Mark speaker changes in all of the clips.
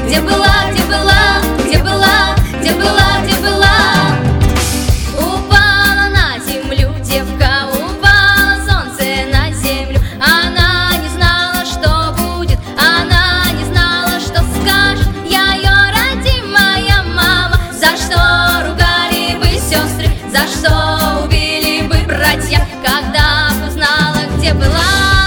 Speaker 1: где была, где была, где была, где была, где была. Упала на землю девка, упало солнце на землю. Она не знала, что будет, она не знала, что скажет. Я ее родимая мама. За что ругали бы сестры, за что убили бы братья, когда б узнала, где была?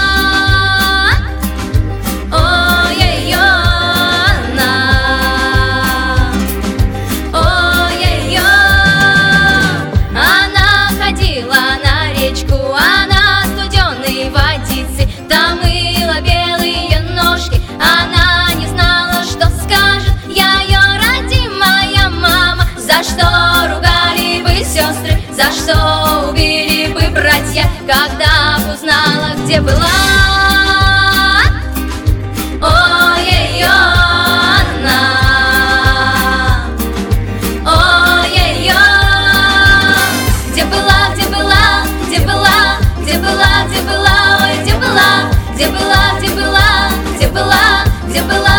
Speaker 1: Она студеной водицы там мыла белые ножки. Она не знала, что скажет. Я ее родимая мама. За что ругали бы сестры, за что убили бы братья, когда б узнала, где была? Где была, где была, где была, где была, где была, где была?